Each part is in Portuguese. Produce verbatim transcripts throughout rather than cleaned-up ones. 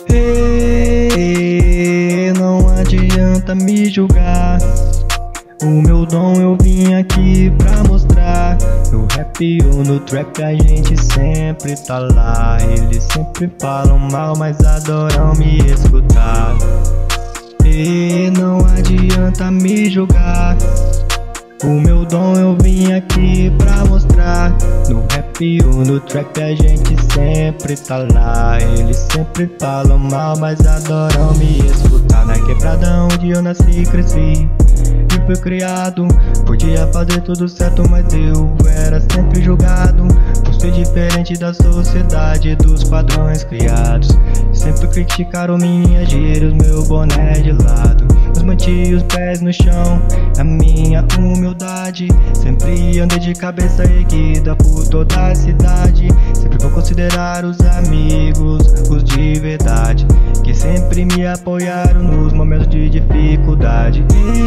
Ei, não adianta me julgar. O meu dom eu vim aqui pra mostrar. No rap ou no trap a gente sempre tá lá. Eles sempre falam mal, mas adoram me escutar. E não adianta me julgar. O meu dom eu vim aqui pra mostrar. No rap ou no trap a gente sempre tá lá. Eles sempre falam mal, mas adoram me escutar. Na quebrada onde eu nasci e cresci e fui criado, podia fazer tudo certo, mas eu era sempre julgado por ser diferente da sociedade, dos padrões criados. Sempre criticaram minhas gírias, meu boné de lado. Mas mantive os pés no chão, a minha humildade. Sempre andei de cabeça erguida por toda a cidade. Sempre vou considerar os amigos, os de verdade, que sempre me apoiaram nos momentos de dificuldade.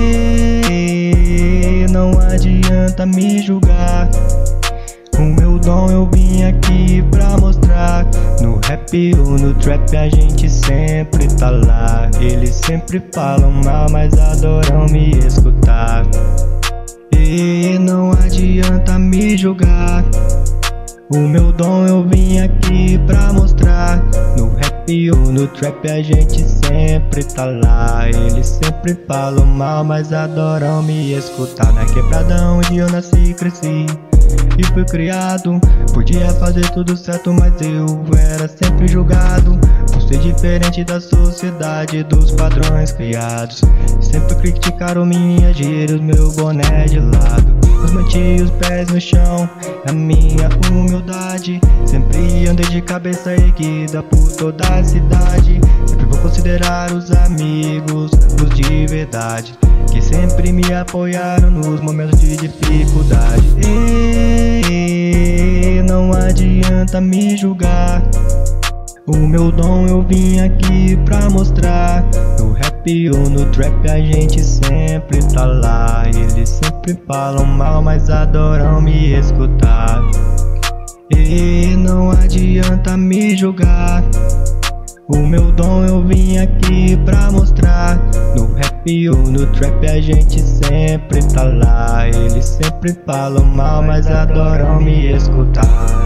E não adianta me julgar. O meu dom eu vim aqui pra mostrar. No rap ou no trap a gente sempre tá lá. Eles sempre falam mal, mas adoram me escutar. E não adianta me julgar. O meu dom eu vim aqui pra mostrar. No rap ou no trap a gente sempre tá lá. Eles sempre falam mal, mas adoram me escutar. Na quebrada onde eu nasci e cresci e fui criado, podia fazer tudo certo, mas eu era sempre julgado por ser diferente da sociedade, dos padrões criados. Sempre criticaram minhas gírias, meu boné de lado. Mas mantive os pés no chão, a minha humildade. Sempre andei de cabeça erguida por toda a cidade. Sempre vou considerar os amigos, os de verdade, que sempre me apoiaram nos momentos de dificuldade. E não adianta me julgar. O meu dom eu vim aqui pra mostrar. No rap ou no trap a gente sempre tá lá. Eles sempre falam mal, mas adoram me escutar. E não adianta me julgar. O meu dom eu vim aqui pra mostrar. No rap ou no trap a gente sempre tá lá. Eles sempre falam mal, mas adoram me escutar.